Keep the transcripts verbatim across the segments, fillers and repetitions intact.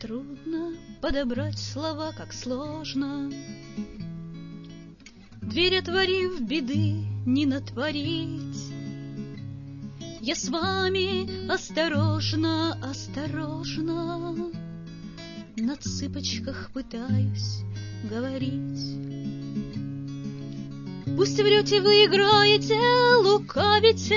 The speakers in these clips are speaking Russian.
трудно подобрать слова, как сложно. Дверь отворив, беды не натворить. Я с вами осторожно, осторожно на цыпочках пытаюсь говорить. Пусть врете вы, играете, лукавите,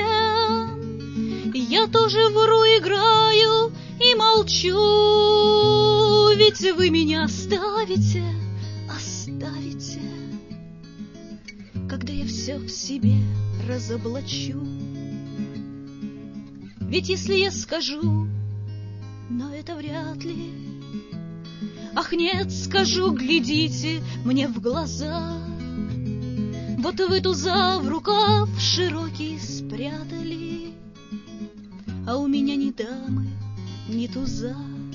я тоже вру, играю и молчу. Ведь вы меня оставите, оставите, когда я все в себе разоблачу. Ведь если я скажу, но это вряд ли, ах нет, скажу, глядите мне в глаза. Вот вы туза в рукав широкий спрятали, а у меня ни дамы, ни туза.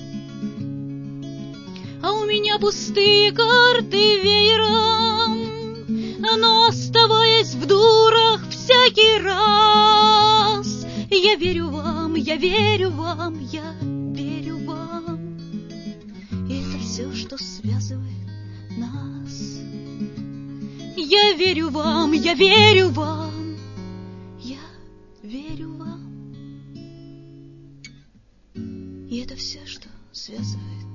А у меня пустые карты веером, но оставаясь в дурах всякий раз, я верю вам, я верю вам, я верю вам. И это все, что связывает нас. Я верю вам, я верю вам, я верю вам. И это все, что связывает